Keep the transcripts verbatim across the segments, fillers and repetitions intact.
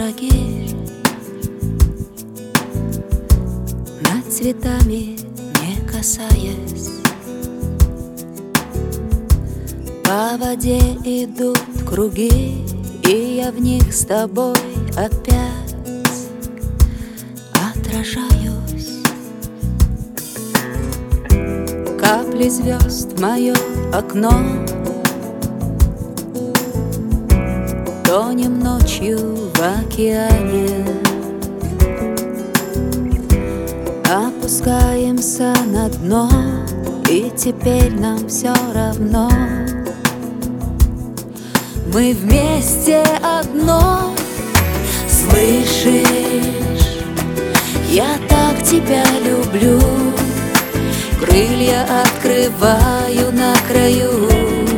лагерь, над цветами не касаясь. По воде идут круги, и я в них с тобой опять отражаюсь. Капли звезд в мое окно, тонем ночью в океане, опускаемся на дно, и теперь нам все равно. Мы вместе одно. Слышишь, я так тебя люблю, крылья открываю на краю.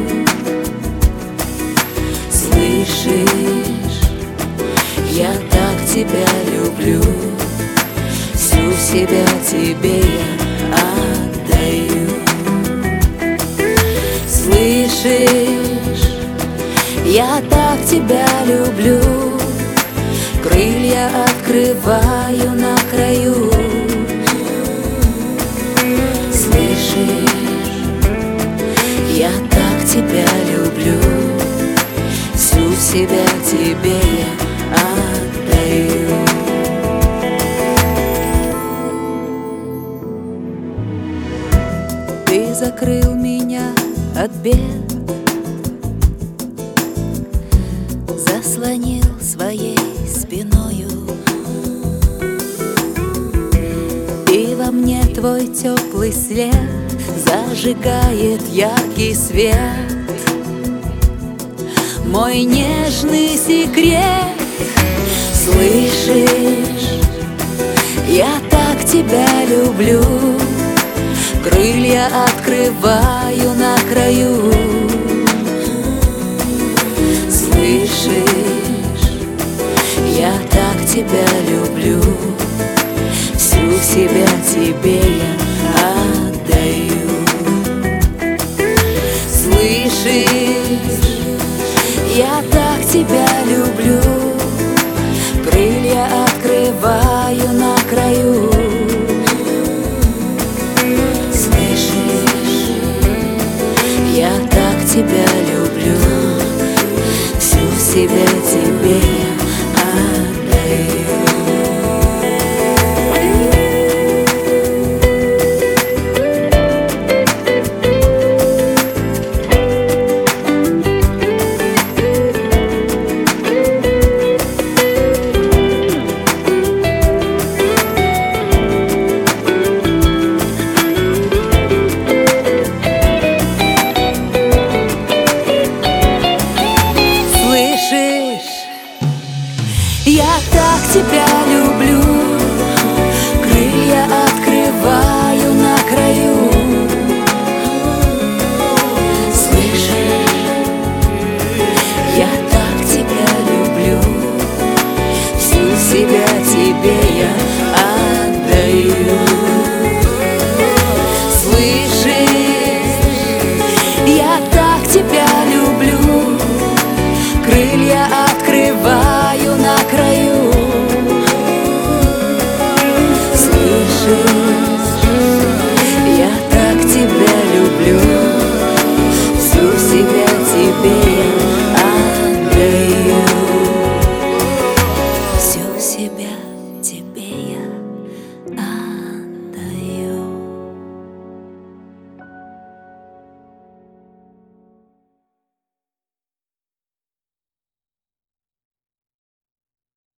Слышишь, я так тебя люблю, всю себя тебе я отдаю. Слышишь, я так тебя люблю, крылья открываю на краю. Слышишь, я так тебя люблю, всю себя тебе я отдаю. Ты закрыл меня от бед, заслонил своей спиною, и во мне твой теплый след зажигает яркий свет. Мой нежный секрет. Слышишь, я так тебя люблю, крылья открываю на краю. Слышишь, я так тебя люблю, всю себя тебе я отдаю. Слышишь,